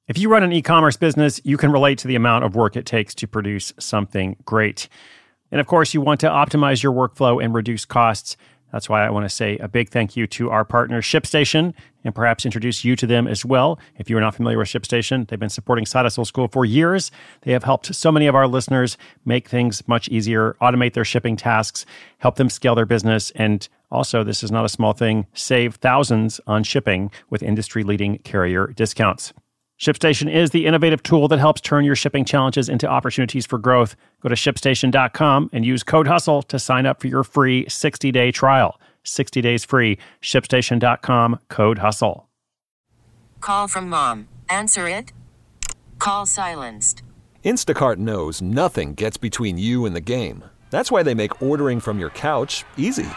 If you run an e-commerce business, you can relate to the amount of work it takes to produce something great. And of course, you want to optimize your workflow and reduce costs. That's why I want to say a big thank you to our partner, ShipStation, and perhaps introduce you to them as well. If you are not familiar with ShipStation, they've been supporting Side Hustle School for years. They have helped so many of our listeners make things much easier, automate their shipping tasks, help them scale their business, and also, this is not a small thing, save thousands on shipping with industry-leading carrier discounts. ShipStation is the innovative tool that helps turn your shipping challenges into opportunities for growth. Go to ShipStation.com and use code HUSTLE to sign up for your free 60-day trial. 60 days free. ShipStation.com, code HUSTLE. Call from mom. Answer it. Call silenced. Instacart knows nothing gets between you and the game. That's why they make ordering from your couch easy.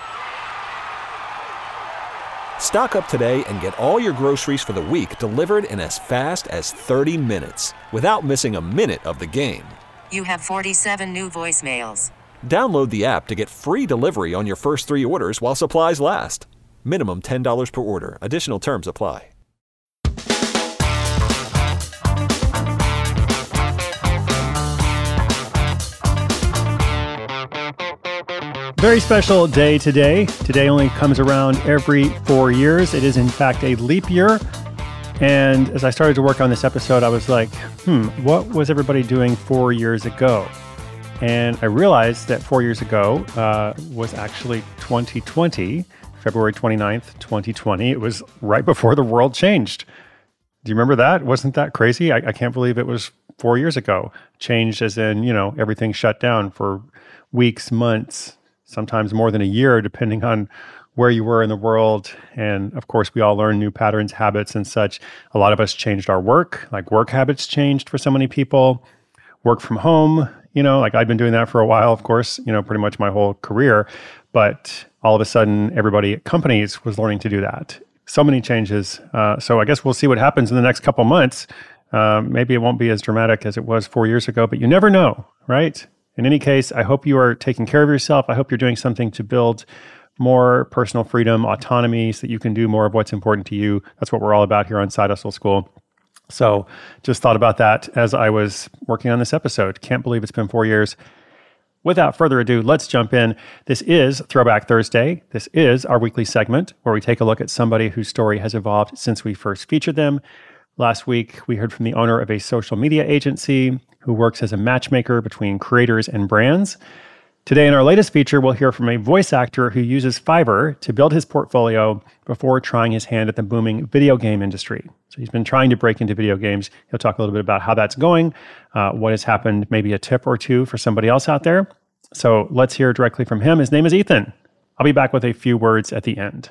Stock up today and get all your groceries for the week delivered in as fast as 30 minutes without missing a minute of the game. You have 47 new voicemails. Download the app to get free delivery on your first 3 orders while supplies last. Minimum $10 per order. Additional terms apply. Very special day today. Today only comes around every 4 years. It is, in fact, a leap year. And as I started to work on this episode, I was like, what was everybody doing 4 years ago? And I realized that 4 years ago was actually 2020, February 29th, 2020. It was right before the world changed. Do you remember that? Wasn't that crazy? I can't believe it was 4 years ago. Changed as in, everything shut down for weeks, months, sometimes more than a year, depending on where you were in the world. And of course, we all learn new patterns, habits, and such. A lot of us changed our work, like work habits changed for so many people. Work from home, like I'd been doing that for a while, of course, pretty much my whole career. But all of a sudden, everybody at companies was learning to do that. So many changes. So I guess we'll see what happens in the next couple months. Maybe it won't be as dramatic as it was 4 years ago, but you never know, right? In any case, I hope you are taking care of yourself. I hope you're doing something to build more personal freedom, autonomy, so that you can do more of what's important to you. That's what we're all about here on Side Hustle School. So just thought about that as I was working on this episode. Can't believe it's been 4 years. Without further ado, let's jump in. This is Throwback Thursday. This is our weekly segment where we take a look at somebody whose story has evolved since we first featured them. Last week, we heard from the owner of a social media agency who works as a matchmaker between creators and brands. Today, in our latest feature, we'll hear from a voice actor who uses Fiverr to build his portfolio before trying his hand at the booming video game industry. So he's been trying to break into video games. He'll talk a little bit about how that's going, what has happened, maybe a tip or two for somebody else out there. So let's hear directly from him. His name is Ethan. I'll be back with a few words at the end.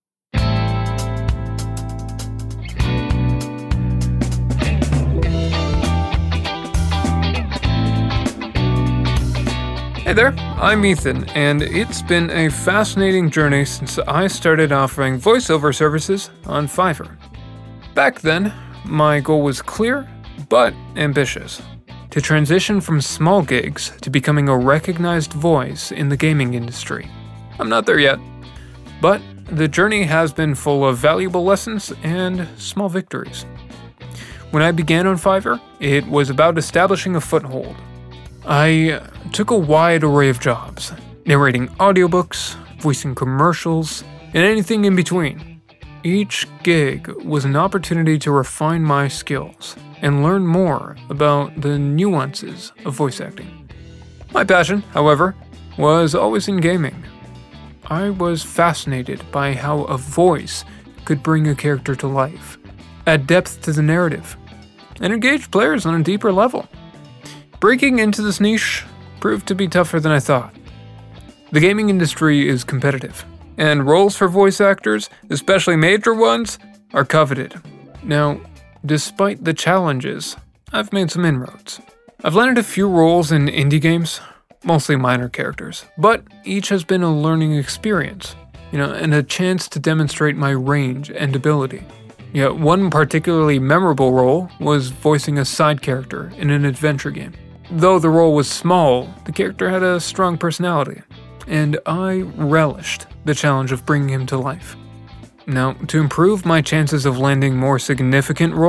Hey there, I'm Ethan, and it's been a fascinating journey since I started offering voiceover services on Fiverr. Back then, my goal was clear, but ambitious: to transition from small gigs to becoming a recognized voice in the gaming industry. I'm not there yet, but the journey has been full of valuable lessons and small victories. When I began on Fiverr, it was about establishing a foothold. I took a wide array of jobs, narrating audiobooks, voicing commercials, and anything in between. Each gig was an opportunity to refine my skills and learn more about the nuances of voice acting. My passion, however, was always in gaming. I was fascinated by how a voice could bring a character to life, add depth to the narrative, and engage players on a deeper level. Breaking into this niche proved to be tougher than I thought. The gaming industry is competitive, and roles for voice actors, especially major ones, are coveted. Now, despite the challenges, I've made some inroads. I've landed a few roles in indie games, mostly minor characters, but each has been a learning experience, and a chance to demonstrate my range and ability. Yet one particularly memorable role was voicing a side character in an adventure game. Though the role was small, the character had a strong personality, and I relished the challenge of bringing him to life. Now, to improve my chances of landing more significant roles,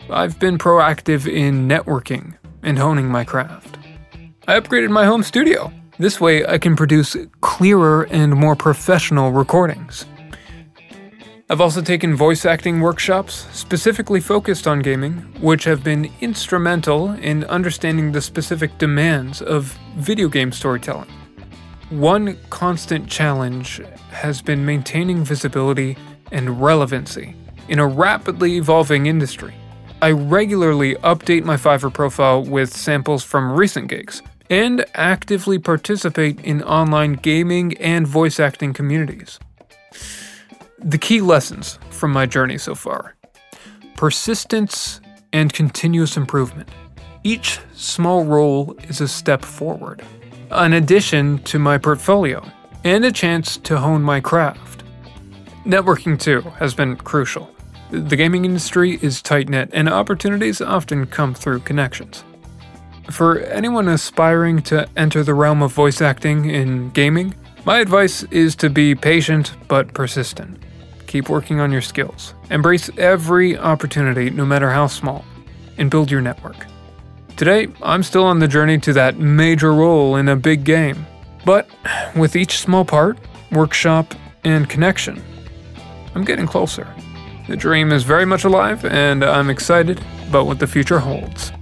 I've been proactive in networking and honing my craft. I upgraded my home studio. This way I can produce clearer and more professional recordings. I've also taken voice acting workshops specifically focused on gaming, which have been instrumental in understanding the specific demands of video game storytelling. One constant challenge has been maintaining visibility and relevancy in a rapidly evolving industry. I regularly update my Fiverr profile with samples from recent gigs and actively participate in online gaming and voice acting communities. The key lessons from my journey so far: persistence and continuous improvement. Each small role is a step forward, an addition to my portfolio, and a chance to hone my craft. Networking, too, has been crucial. The gaming industry is tight-knit, and opportunities often come through connections. For anyone aspiring to enter the realm of voice acting in gaming, my advice is to be patient but persistent. Keep working on your skills. Embrace every opportunity, no matter how small, and build your network. Today, I'm still on the journey to that major role in a big game. But with each small part, workshop, and connection, I'm getting closer. The dream is very much alive, and I'm excited about what the future holds.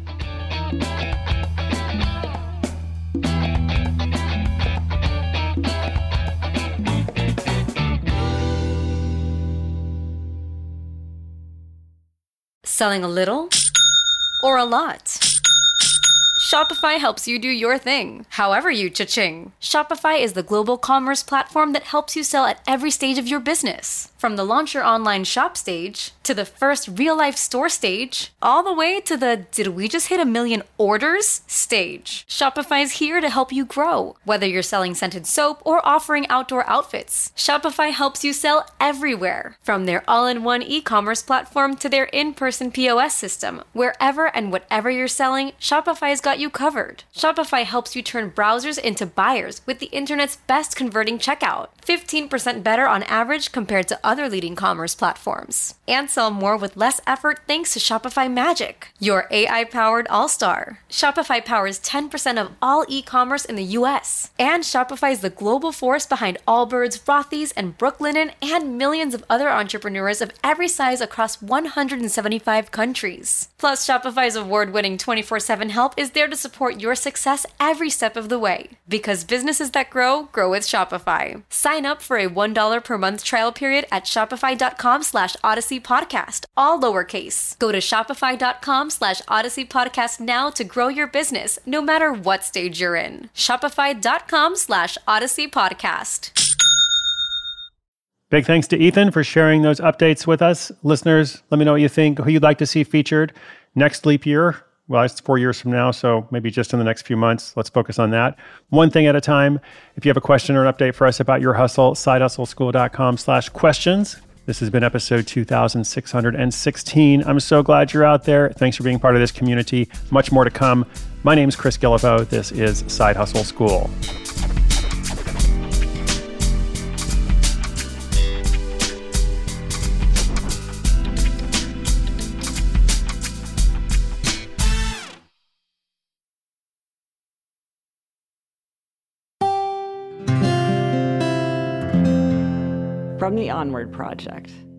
Selling a little or a lot? Shopify helps you do your thing, however you cha-ching. Shopify is the global commerce platform that helps you sell at every stage of your business. From the launch your online shop stage, to the first real-life store stage, all the way to the did we just hit 1 million orders stage. Shopify is here to help you grow. Whether you're selling scented soap or offering outdoor outfits, Shopify helps you sell everywhere. From their all-in-one e-commerce platform to their in-person POS system, wherever and whatever you're selling, Shopify's got you covered. Shopify helps you turn browsers into buyers with the internet's best converting checkout, 15% better on average compared to other leading commerce platforms. And sell more with less effort thanks to Shopify Magic, your AI-powered all-star. Shopify powers 10% of all e-commerce in the US. And Shopify is the global force behind Allbirds, Rothy's, and Brooklinen, and millions of other entrepreneurs of every size across 175 countries. Plus, Shopify's award-winning 24/7 help is there to support your success every step of the way. Because businesses that grow with Shopify. Sign up for a $1 per month trial period at shopify.com/Odyssey Podcast, all lowercase. Go to shopify.com/Odyssey Podcast now to grow your business, no matter what stage you're in. Shopify.com/Odyssey Podcast. Big thanks to Ethan for sharing those updates with us. Listeners, let me know what you think, who you'd like to see featured next leap year. Well, it's 4 years from now, so maybe just in the next few months. Let's focus on that. One thing at a time. If you have a question or an update for us about your hustle, sidehustleschool.com/questions. This has been episode 2616. I'm so glad you're out there. Thanks for being part of this community. Much more to come. My name is Chris Guillebeau. This is Side Hustle School. From the Onward Project.